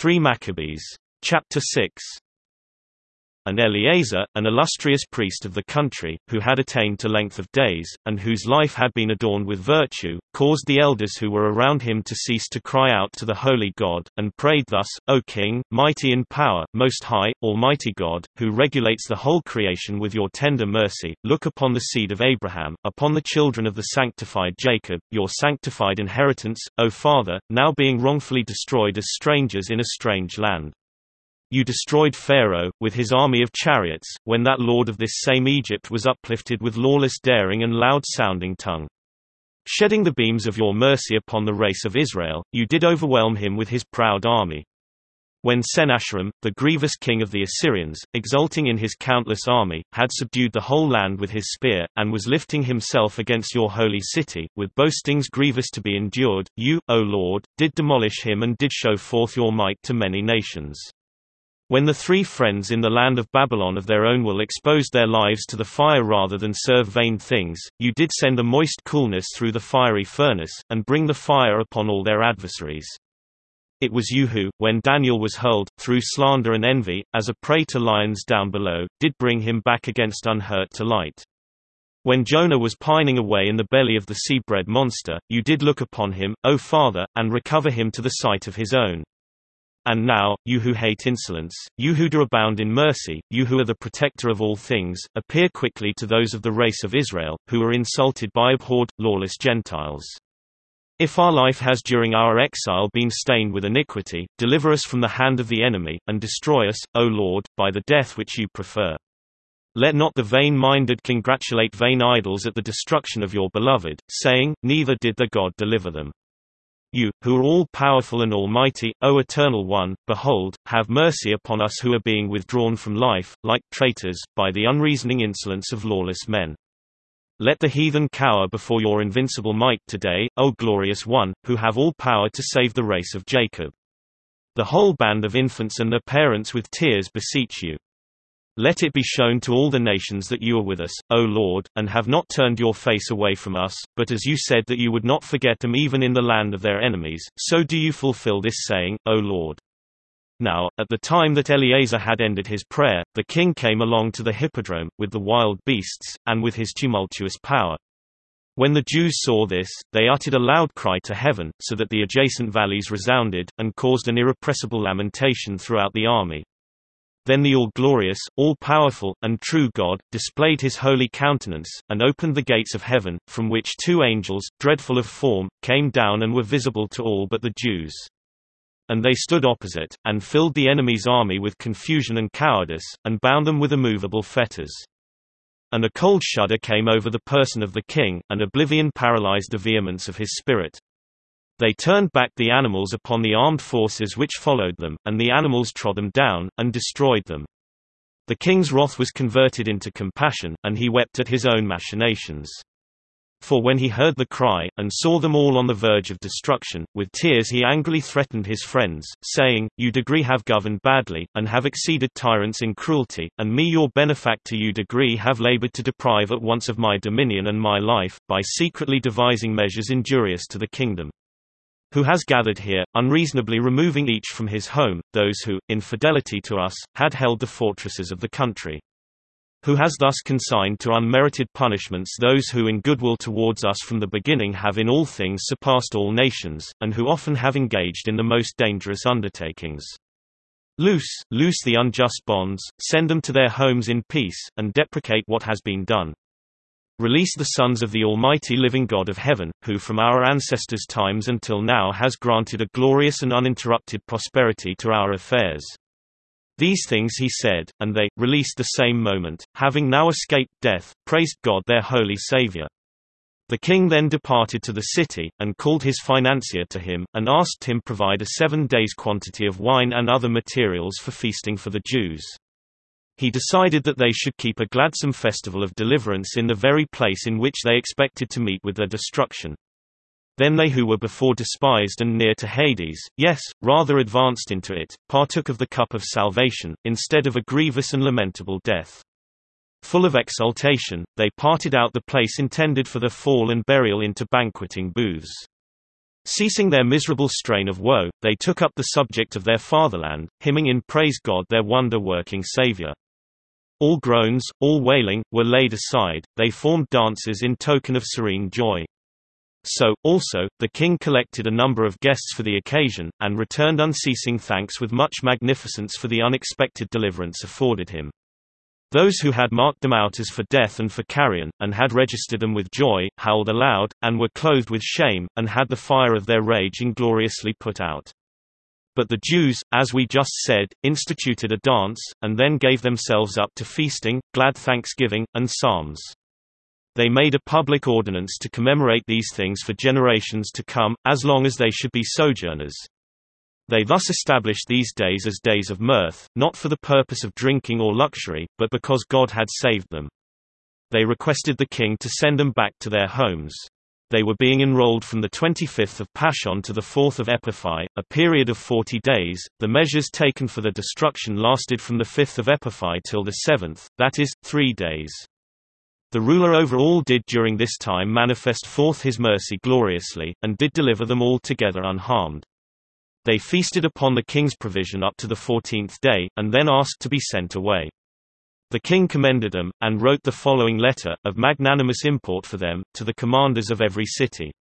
3 Maccabees. Chapter 6. And Eleazar, an illustrious priest of the country, who had attained to length of days, and whose life had been adorned with virtue, caused the elders who were around him to cease to cry out to the holy God, and prayed thus: O King, mighty in power, most high, almighty God, who regulates the whole creation with your tender mercy, look upon the seed of Abraham, upon the children of the sanctified Jacob, your sanctified inheritance, O Father, now being wrongfully destroyed as strangers in a strange land. You destroyed Pharaoh, with his army of chariots, when that lord of this same Egypt was uplifted with lawless daring and loud-sounding tongue. Shedding the beams of your mercy upon the race of Israel, you did overwhelm him with his proud army. When Sennacherib, the grievous king of the Assyrians, exulting in his countless army, had subdued the whole land with his spear, and was lifting himself against your holy city, with boastings grievous to be endured, you, O Lord, did demolish him and did show forth your might to many nations. When the 3 friends in the land of Babylon of their own will exposed their lives to the fire rather than serve vain things, you did send a moist coolness through the fiery furnace, and bring the fire upon all their adversaries. It was you who, when Daniel was hurled, through slander and envy, as a prey to lions down below, did bring him back against unhurt to light. When Jonah was pining away in the belly of the sea-bred monster, you did look upon him, O Father, and recover him to the sight of his own. And now, you who hate insolence, you who do abound in mercy, you who are the protector of all things, appear quickly to those of the race of Israel, who are insulted by abhorred, lawless Gentiles. If our life has during our exile been stained with iniquity, deliver us from the hand of the enemy, and destroy us, O Lord, by the death which you prefer. Let not the vain-minded congratulate vain idols at the destruction of your beloved, saying, neither did their God deliver them. You, who are all-powerful and almighty, O Eternal One, behold, have mercy upon us who are being withdrawn from life, like traitors, by the unreasoning insolence of lawless men. Let the heathen cower before your invincible might today, O Glorious One, who have all power to save the race of Jacob. The whole band of infants and their parents with tears beseech you. Let it be shown to all the nations that you are with us, O Lord, and have not turned your face away from us, but as you said that you would not forget them even in the land of their enemies, so do you fulfill this saying, O Lord. Now, at the time that Eleazar had ended his prayer, the king came along to the hippodrome, with the wild beasts, and with his tumultuous power. When the Jews saw this, they uttered a loud cry to heaven, so that the adjacent valleys resounded, and caused an irrepressible lamentation throughout the army. Then the all-glorious, all-powerful, and true God, displayed his holy countenance, and opened the gates of heaven, from which 2 angels, dreadful of form, came down and were visible to all but the Jews. And they stood opposite, and filled the enemy's army with confusion and cowardice, and bound them with immovable fetters. And a cold shudder came over the person of the king, and oblivion paralyzed the vehemence of his spirit. They turned back the animals upon the armed forces which followed them, and the animals trod them down, and destroyed them. The king's wrath was converted into compassion, and he wept at his own machinations. For when he heard the cry, and saw them all on the verge of destruction, with tears he angrily threatened his friends, saying, You degree have governed badly, and have exceeded tyrants in cruelty, and me your benefactor you degree have labored to deprive at once of my dominion and my life, by secretly devising measures injurious to the kingdom. Who has gathered here, unreasonably removing each from his home, those who, in fidelity to us, had held the fortresses of the country. Who has thus consigned to unmerited punishments those who in goodwill towards us from the beginning have in all things surpassed all nations, and who often have engaged in the most dangerous undertakings. Loose the unjust bonds, send them to their homes in peace, and deprecate what has been done. Release the sons of the Almighty living God of heaven, who from our ancestors' times until now has granted a glorious and uninterrupted prosperity to our affairs. These things he said, and they, released the same moment, having now escaped death, praised God their holy Saviour. The king then departed to the city, and called his financier to him, and asked him provide a 7 days' quantity of wine and other materials for feasting for the Jews. He decided that they should keep a gladsome festival of deliverance in the very place in which they expected to meet with their destruction. Then they who were before despised and near to Hades, yes, rather advanced into it, partook of the cup of salvation, instead of a grievous and lamentable death. Full of exultation, they parted out the place intended for their fall and burial into banqueting booths. Ceasing their miserable strain of woe, they took up the subject of their fatherland, hymning in praise God their wonder-working Savior. All groans, all wailing, were laid aside, they formed dances in token of serene joy. So, also, the king collected a number of guests for the occasion, and returned unceasing thanks with much magnificence for the unexpected deliverance afforded him. Those who had marked them out as for death and for carrion, and had registered them with joy, howled aloud, and were clothed with shame, and had the fire of their rage ingloriously put out. But the Jews, as we just said, instituted a dance, and then gave themselves up to feasting, glad thanksgiving, and psalms. They made a public ordinance to commemorate these things for generations to come, as long as they should be sojourners. They thus established these days as days of mirth, not for the purpose of drinking or luxury, but because God had saved them. They requested the king to send them back to their homes. They were being enrolled from the 25th of Pashon to the 4th of Epiphi, a period of 40 days. The measures taken for the destruction lasted from the 5th of Epiphi till the 7th, that is, 3 days. The ruler over all did during this time manifest forth his mercy gloriously, and did deliver them all together unharmed. They feasted upon the king's provision up to the 14th day, and then asked to be sent away. The king commended them, and wrote the following letter, of magnanimous import for them, to the commanders of every city.